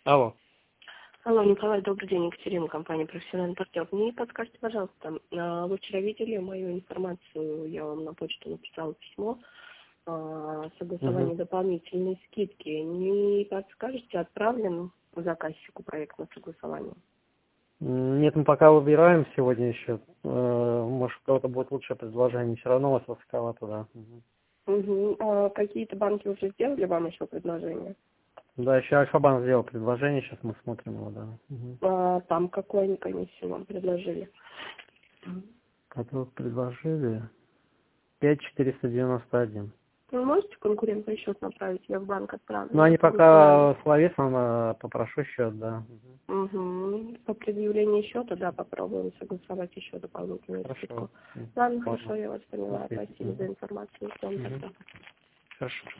Алло. Алло, Николай, добрый день, Екатерина, компания «Профессиональный партнер». Не подскажите, пожалуйста, вы вчера видели мою информацию, я вам на почту написала письмо, согласование дополнительной скидки. Не подскажете, отправлен заказчику проект на согласование? Нет, мы пока выбираем сегодня еще. Может, у кого-то будет лучшее предложение. Все равно у вас высоковато, да. Какие-то банки уже сделали вам еще предложение? Да, еще Альфа-банк сделал предложение, сейчас мы смотрим его, да. Там какую они комиссию вам предложили? Которые предложили 5,491. Вы можете конкурентный счет направить? Я в банк отправлю. Ну, они пока словесно попрошу счет, да. По предъявлению счета, да, попробуем согласовать еще дополнительную скидку. Ладно, хорошо, я вас поняла. Спасибо за информацию. Всем тогда. Хорошо.